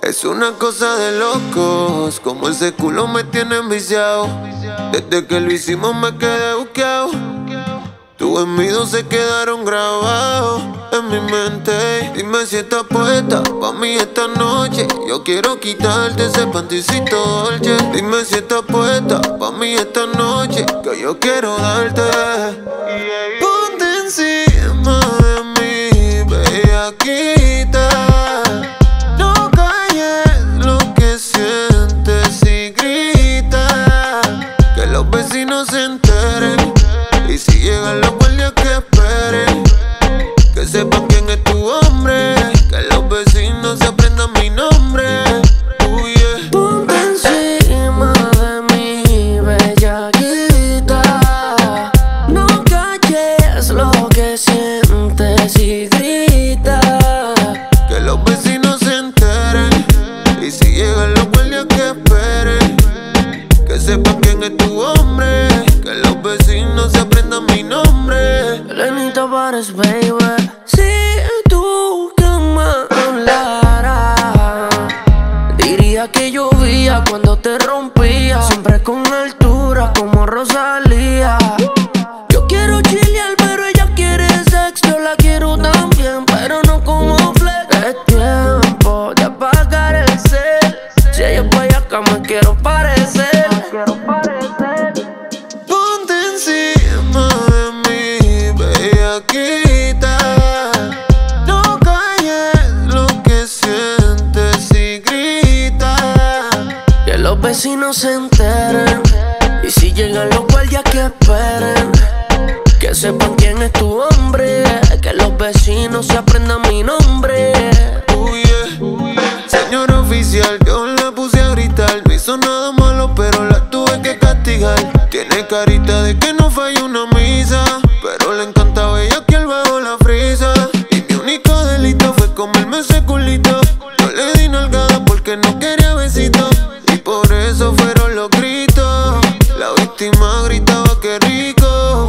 Es una cosa de locos, como ese culo me tiene enviciado. Desde que lo hicimos me quedé buqueado. Tus envidios se quedaron grabados en mi mente. Dime si estás puesta pa' mí esta noche. Yo quiero quitarte ese panticito dolce. Dime si estás puesta pa' mí esta noche, que yo quiero darte. Ponte encima de mí, bellaquita. No calles lo que sientes y grita, que los vecinos se enteren. Y si llegan los guardias que esperen, que sepan quién es tu hombre, que los vecinos se aprendan mi nombre. Yeah. Ponte encima de mí, bellaquita. No calles lo que sientes y grita, Que los vecinos se enteren. Y si llegan los guardias que esperen, que sepan quién es tu hombre, que los vecinos se aprendan mi nombre. Lenita Pares, baby. Si tu cama hablara, diría que llovía cuando te rompía, siempre con altura como Rosalía. Yo quiero chilear, pero ella quiere sexo. Yo la quiero también, pero no como flex. Es tiempo de apagar el cel. Si ella es acá me quiero parecer. Ponte encima de mí, bellaquita. No calles lo que sientes y grita, Que los vecinos se enteren. Y si llegan los guardias que esperen, que sepan quién es tu hombre, que los vecinos se aprendan mi nombre. Yeah. Señor oficial, yo la puse a gritar. No hizo nada malo, pero la tuve que castigar. Tiene carita de que no falla una misa, pero le encanta bellaquear bajo la frisa. Y mi único delito fue comerme ese culito. No le di nalgada porque no quería besito, y por eso fueron los gritos. La víctima gritaba que rico.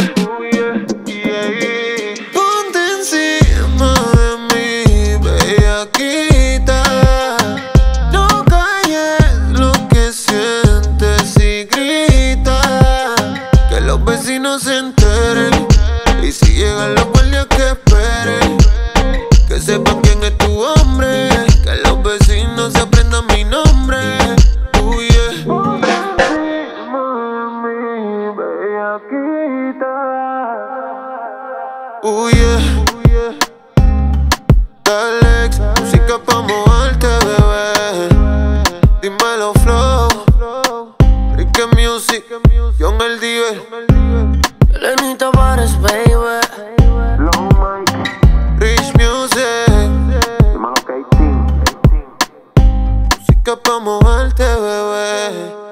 Ponte encima de mí, bellaquita. No calles lo que sientes y grita, que los vecinos se enteren. Y si llegan los guardias que esperen, que sepan quién es tu hombre, que los vecinos se aprendan mi nombre. Yeah. Yeah. Alex, música pa' moverte, bebé. Dímelo, flow. Ricky Music, John el Diver. Lenita Pares, baby. Rich Music, música pa' moverte, bebé.